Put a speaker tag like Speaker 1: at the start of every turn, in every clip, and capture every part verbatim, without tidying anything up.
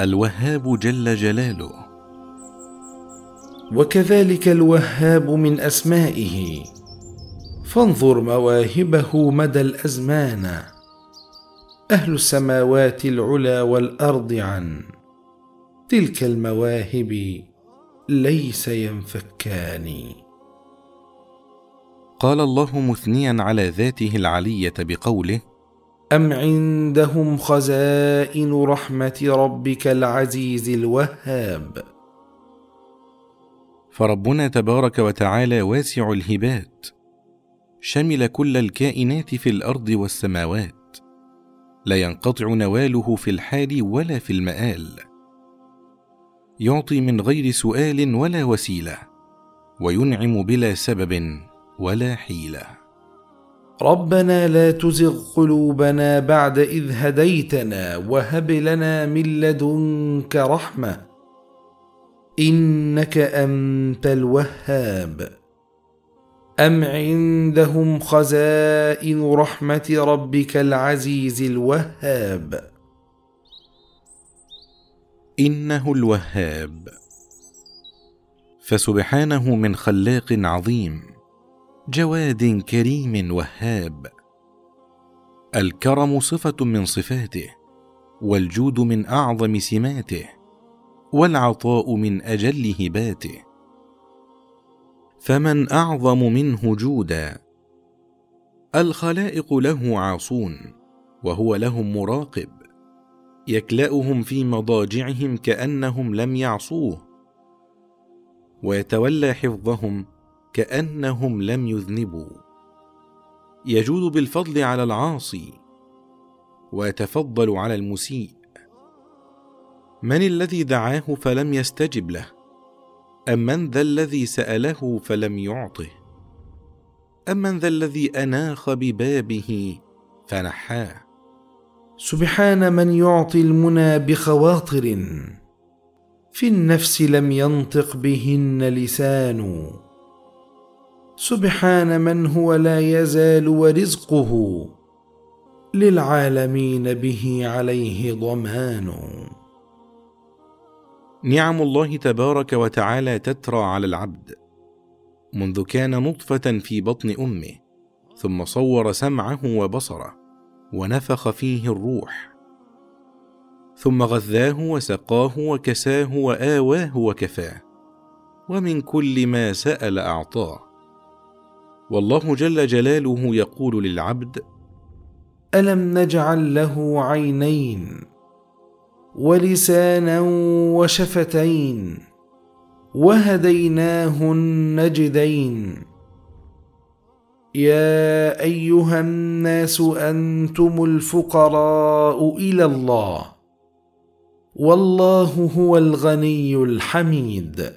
Speaker 1: الوهاب جل جلاله.
Speaker 2: وكذلك الوهاب من أسمائه، فانظر مواهبه مدى الأزمان. أهل السماوات العلى والأرض عن تلك المواهب ليس ينفكان.
Speaker 1: قال الله مثنيا على ذاته العلية بقوله:
Speaker 2: أم عندهم خزائن رحمة ربك العزيز الوهاب.
Speaker 1: فربنا تبارك وتعالى واسع الهبات، شمل كل الكائنات في الأرض والسماوات، لا ينقطع نواله في الحال ولا في المآل، يعطي من غير سؤال ولا وسيلة، وينعم بلا سبب ولا حيلة.
Speaker 2: ربنا لا تزغ قلوبنا بعد إذ هديتنا وهب لنا من لدنك رحمة إنك أنت الوهاب. أم عندهم خزائن رحمة ربك العزيز الوهاب.
Speaker 1: إنه الوهاب، فسبحانه من خلاق عظيم، جواد كريم وهاب. الكرم صفة من صفاته، والجود من أعظم سماته، والعطاء من أجل هباته. فمن أعظم منه جودا؟ الخلائق له عاصون، وهو لهم مراقب، يكلأهم في مضاجعهم كأنهم لم يعصوه، ويتولى حفظهم كأنهم لم يذنبوا. يجود بالفضل على العاصي، ويتفضل على المسيء. من الذي دعاه فلم يستجب له؟ أم من ذا الذي سأله فلم يعطه؟ أم من ذا الذي أناخ ببابه فنحاه؟
Speaker 2: سبحان من يعطي المنى بخواطر في النفس لم ينطق بهن لسان. سبحان من هو لا يزال ورزقه للعالمين به عليه ضمان.
Speaker 1: نعم الله تبارك وتعالى تترى على العبد منذ كان نطفة في بطن أمه، ثم صور سمعه وبصره ونفخ فيه الروح، ثم غذاه وسقاه وكساه وآواه وكفاه، ومن كل ما سأل أعطاه. والله جل جلاله يقول للعبد:
Speaker 2: ألم نجعل له عينين ولسانا وشفتين وهديناه النجدين. يا أيها الناس أنتم الفقراء إلى الله والله هو الغني الحميد.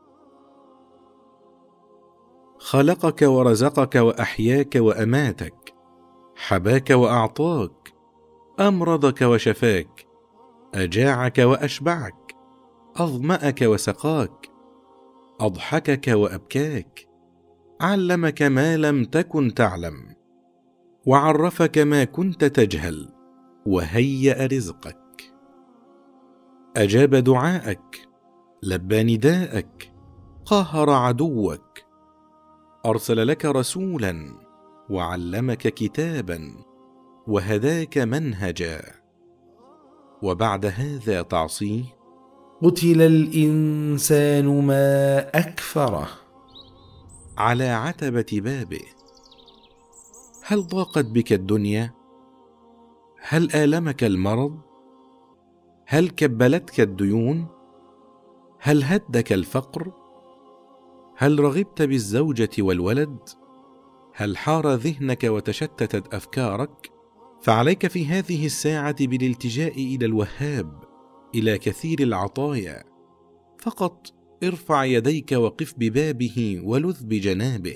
Speaker 1: خلقك ورزقك وأحياك وأماتك، حباك وأعطاك، أمرضك وشفاك، أجاعك وأشبعك، أظمأك وسقاك، أضحكك وأبكاك، علمك ما لم تكن تعلم، وعرفك ما كنت تجهل، وهيأ رزقك. أجاب دعاءك، لبى نداءك، قهر عدوك، أرسل لك رسولا، وعلمك كتابا، وهداك منهجا، وبعد هذا تعصيه؟
Speaker 2: قتل الإنسان ما أكفره.
Speaker 1: على عتبة بابه. هل ضاقت بك الدنيا؟ هل آلمك المرض؟ هل كبلتك الديون؟ هل هدك الفقر؟ هل رغبت بالزوجة والولد؟ هل حار ذهنك وتشتتت أفكارك؟ فعليك في هذه الساعة بالالتجاء إلى الوهاب، إلى كثير العطايا. فقط ارفع يديك وقف ببابه ولذ بجنابه،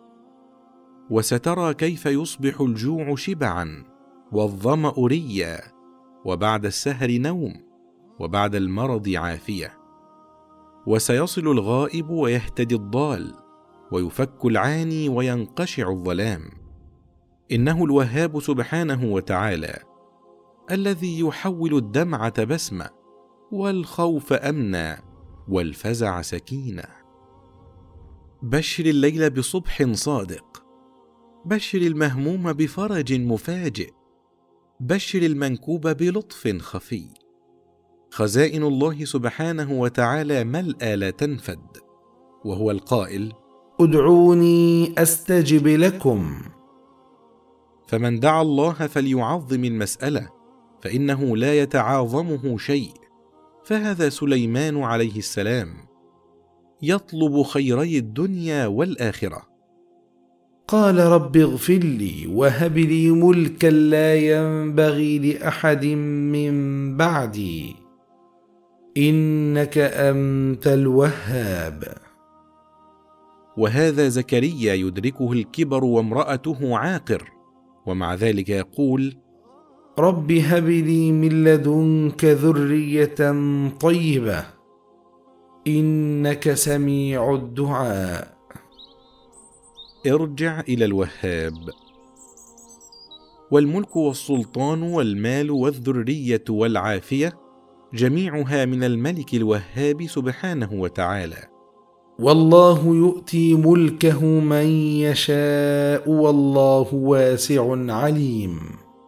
Speaker 1: وسترى كيف يصبح الجوع شبعا، والظمأ ريا، وبعد السهر نوم، وبعد المرض عافية. وسيصل الغائب ويهتدي الضال، ويفك العاني وينقشع الظلام. إنه الوهاب سبحانه وتعالى، الذي يحول الدمعة بسمة، والخوف أمنا، والفزع سكينة. بشر الليل بصبح صادق، بشر المهموم بفرج مفاجئ، بشر المنكوب بلطف خفي. خزائن الله سبحانه وتعالى ملأى لا تنفد، وهو القائل:
Speaker 2: ادعوني أستجب لكم.
Speaker 1: فمن دعا الله فليعظم المسألة، فإنه لا يتعاظمه شيء. فهذا سليمان عليه السلام يطلب خيري الدنيا والآخرة.
Speaker 2: قال رب اغفر لي وهب لي ملكا لا ينبغي لأحد من بعدي إنك أنت الوهاب.
Speaker 1: وهذا زكريا يدركه الكبر وامرأته عاقر، ومع ذلك يقول:
Speaker 2: رب هب لي من لدنك ذرية طيبة إنك سميع الدعاء.
Speaker 1: ارجع إلى الوهاب. والملك والسلطان والمال والذرية والعافية جميعها من الملك الوهاب سبحانه وتعالى.
Speaker 2: والله يؤتي ملكه من يشاء والله واسع عليم.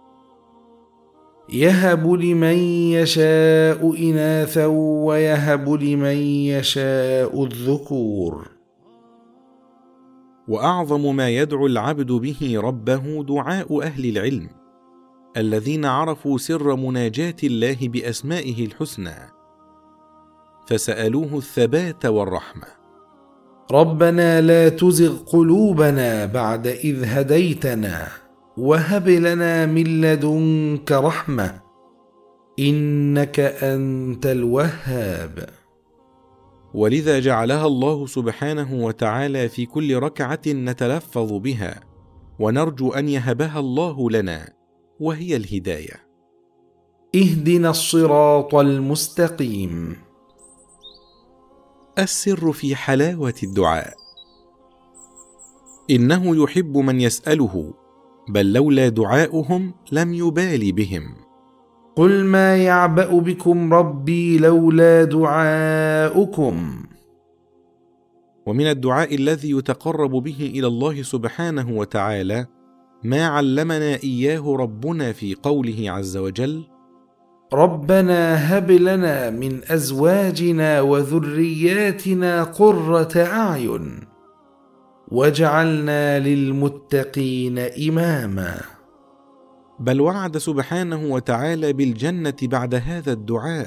Speaker 2: يهب لمن يشاء إناثا ويهب لمن يشاء الذكور.
Speaker 1: وأعظم ما يدعو العبد به ربه دعاء أهل العلم الذين عرفوا سر مناجاة الله بأسمائه الحسنى، فسألوه الثبات والرحمة.
Speaker 2: ربنا لا تزغ قلوبنا بعد إذ هديتنا وهب لنا من لدنك رحمة إنك أنت الوهاب.
Speaker 1: ولذا جعلها الله سبحانه وتعالى في كل ركعة نتلفظ بها ونرجو أن يهبها الله لنا، وهي الهداية.
Speaker 2: اهدنا الصراط المستقيم.
Speaker 1: السر في حلاوة الدعاء. إنه يحب من يسأله، بل لولا دعاؤهم لم يبال بهم.
Speaker 2: قل ما يعبأ بكم ربي لولا دعاؤكم.
Speaker 1: ومن الدعاء الذي يتقرب به إلى الله سبحانه وتعالى ما علمنا إياه ربنا في قوله عز وجل:
Speaker 2: ربنا هب لنا من أزواجنا وذرياتنا قرة أعين واجعلنا للمتقين إماما.
Speaker 1: بل وعد سبحانه وتعالى بالجنة بعد هذا الدعاء.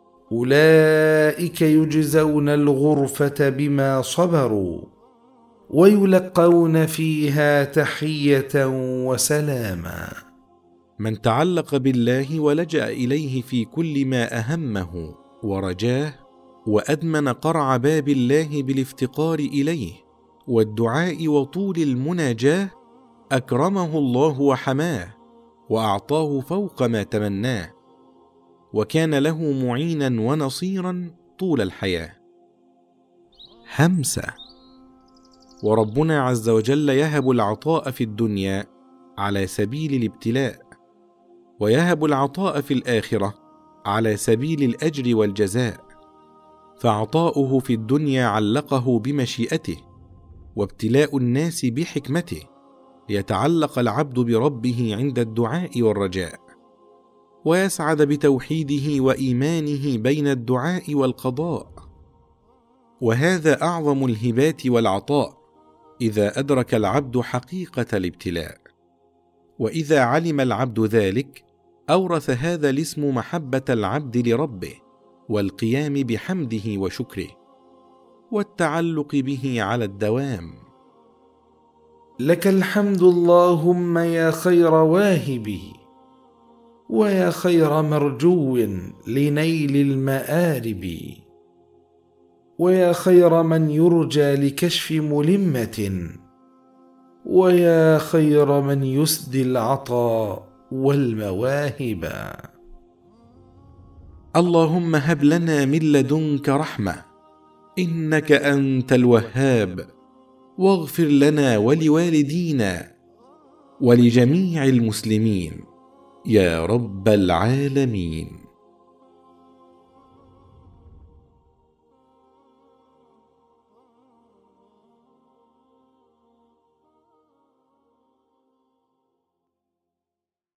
Speaker 2: أولئك يجزون الغرفة بما صبروا ويلقون فيها تحية وسلاما.
Speaker 1: من تعلق بالله ولجأ إليه في كل ما أهمه ورجاه، وأدمن قرع باب الله بالافتقار إليه والدعاء وطول المناجاة، أكرمه الله وحماه وأعطاه فوق ما تمناه، وكان له معينا ونصيرا طول الحياة. همسة. وربنا عز وجل يهب العطاء في الدنيا على سبيل الابتلاء، ويهب العطاء في الآخرة على سبيل الأجر والجزاء. فعطاؤه في الدنيا علقه بمشيئته، وابتلاء الناس بحكمته، ليتعلق العبد بربه عند الدعاء والرجاء، ويسعد بتوحيده وإيمانه بين الدعاء والقضاء. وهذا أعظم الهبات والعطاء إذا أدرك العبد حقيقة الابتلاء. وإذا علم العبد ذلك أورث هذا الاسم محبة العبد لربه، والقيام بحمده وشكره، والتعلق به على الدوام.
Speaker 2: لك الحمد اللهم يا خير واهب ويا خير مرجو لنيل المآرب، ويا خير من يرجى لكشف ملمة، ويا خير من يسدي العطاء والمواهب.
Speaker 1: اللهم هب لنا من لدنك رحمة إنك أنت الوهاب، واغفر لنا ولوالدينا ولجميع المسلمين يا رب العالمين.